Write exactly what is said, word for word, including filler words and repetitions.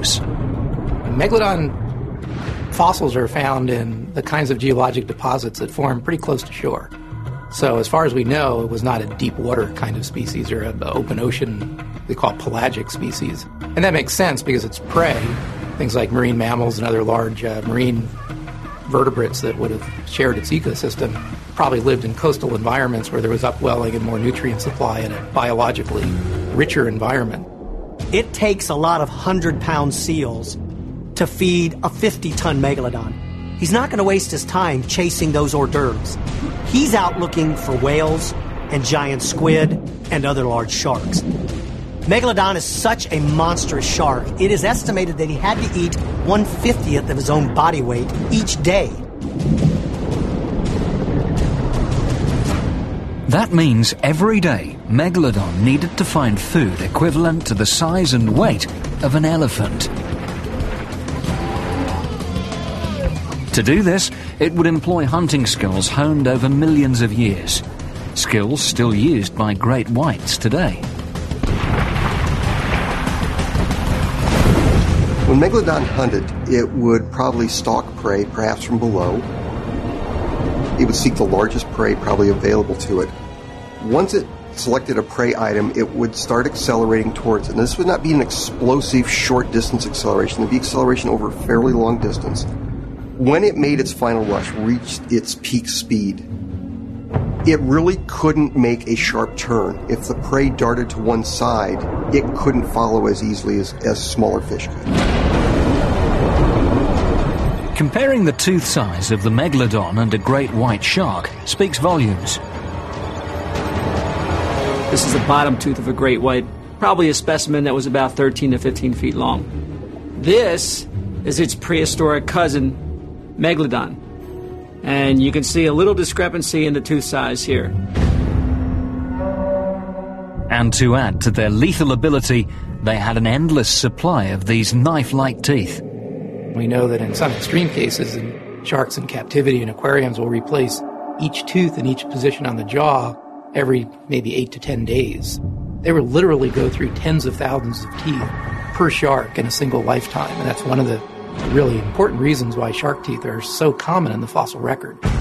use. Megalodon fossils are found in the kinds of geologic deposits that form pretty close to shore. So as far as we know, it was not a deep water kind of species or an open ocean, they call it pelagic species. And that makes sense because it's prey. Things like marine mammals and other large uh, marine vertebrates that would have shared its ecosystem probably lived in coastal environments where there was upwelling and more nutrient supply in a biologically richer environment. It takes a lot of hundred-pound seals to feed a fifty-ton megalodon. He's not going to waste his time chasing those hors d'oeuvres. He's out looking for whales and giant squid and other large sharks. Megalodon is such a monstrous shark, it is estimated that he had to eat one fiftieth of his own body weight each day. That means every day, Megalodon needed to find food equivalent to the size and weight of an elephant. To do this, it would employ hunting skills honed over millions of years, skills still used by great whites today. When Megalodon hunted, it would probably stalk prey, perhaps from below. It would seek the largest prey probably available to it. Once it selected a prey item, it would start accelerating towards it. And this would not be an explosive short-distance acceleration. It would be acceleration over a fairly long distance. When it made its final rush, reached its peak speed, it really couldn't make a sharp turn. If the prey darted to one side, it couldn't follow as easily as, as smaller fish could. Comparing the tooth size of the Megalodon and a great white shark speaks volumes. This is the bottom tooth of a great white, probably a specimen that was about thirteen to fifteen feet long. This is its prehistoric cousin, Megalodon. And you can see a little discrepancy in the tooth size here. And to add to their lethal ability, they had an endless supply of these knife-like teeth. We know that in some extreme cases, in sharks in captivity and aquariums will replace each tooth in each position on the jaw every maybe eight to ten days. They would literally go through tens of thousands of teeth per shark in a single lifetime, and that's one of the really important reasons why shark teeth are so common in the fossil record.